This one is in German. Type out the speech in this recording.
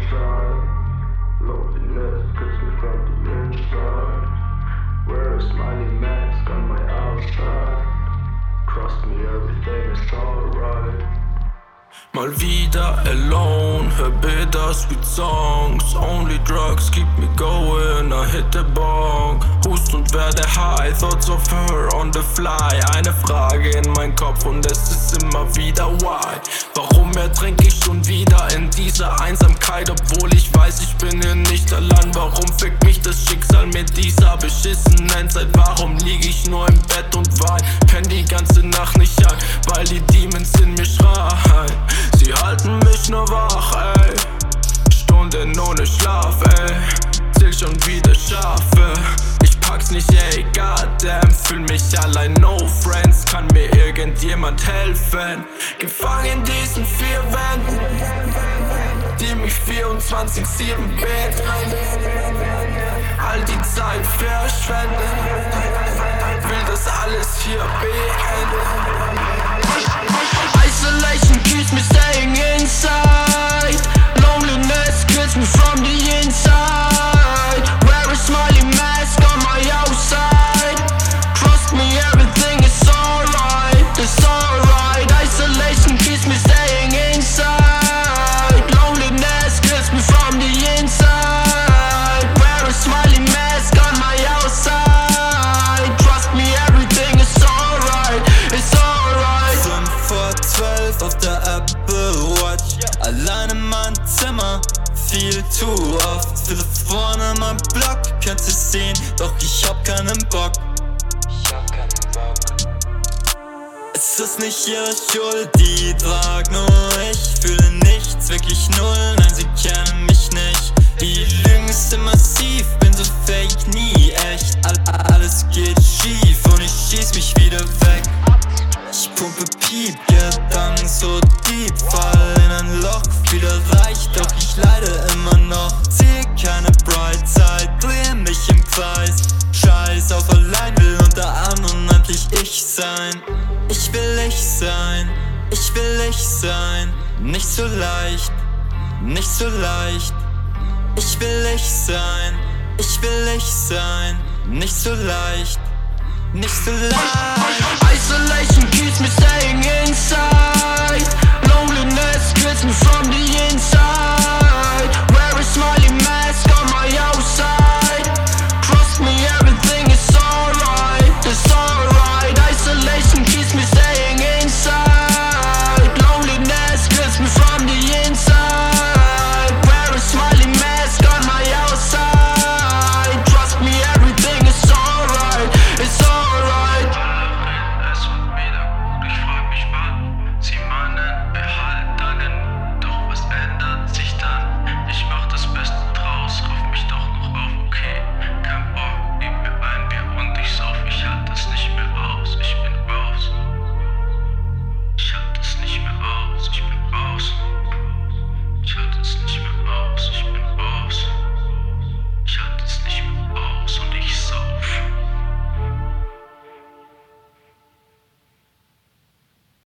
inside. Loneliness kills me from the inside. Wear a smiley mask on my outside. Trust me, everything is alright. Mal wieder alone, hör bittersweet songs. Only drugs keep me going, I hit the bong. Hust und werde high, thoughts of her on the fly. Eine Frage in mein Kopf und es ist immer wieder why. Warum ertrinke ich schon wieder in dieser Einsamkeit, obwohl ich weiß, ich bin hier nicht allein. Warum fickt mich das Schicksal mit dieser beschissenen Zeit? Warum lieg ich nur im Bett und wein? Penn die ganze Nacht nicht ein, weil die Demons in mir schreien. Sie halten mich nur wach, ey. Stunden ohne Schlaf, ey. Zähl schon wieder Schafe. Ich pack's nicht, ey, goddamn. Fühl mich allein, no friends. Kann mir irgendjemand helfen? Gefangen in diesen 4 Wänden, die mich 24/7 betrennen. All die Zeit verschwenden. Will das alles hier beenden. Isolation keeps me staying inside. Loneliness kills me from the inside. Wear a smiley mask on my outside. Trust me, everything is alright. It's alright. Isolation keeps me staying inside. Loneliness kills me from the inside. Wear a smiley mask on my outside. Trust me, everything is alright. It's alright. 5 vor 12 auf der Apple Watch. Allein in meinem Zimmer, viel zu oft. Viele vorne an meinem Block, könnt ihr sehen, doch ich hab keinen Bock. Es ist nicht ihre Schuld, die tragt nur ich. Fühle nichts, wirklich null, nein, sie kennen mich nicht. Die Lügen sind massiv, bin so fake, nie echt. Alles geht schief und ich schieß mich wieder weg. Ich pumpe Piep, Gedanken so deep, fall in ein Loch, wieder reich, doch ich leide immer noch. Zieh keine Bright Side, dreh mich im Kreis. Scheiß auf allein, will unter anderem endlich ich sein. Ich will ich sein, ich will ich sein. Nicht so leicht, nicht so leicht. Ich will ich sein, ich will ich sein. Nicht so leicht, nicht so leicht. Isolation keeps me staying inside. Loneliness kills me from the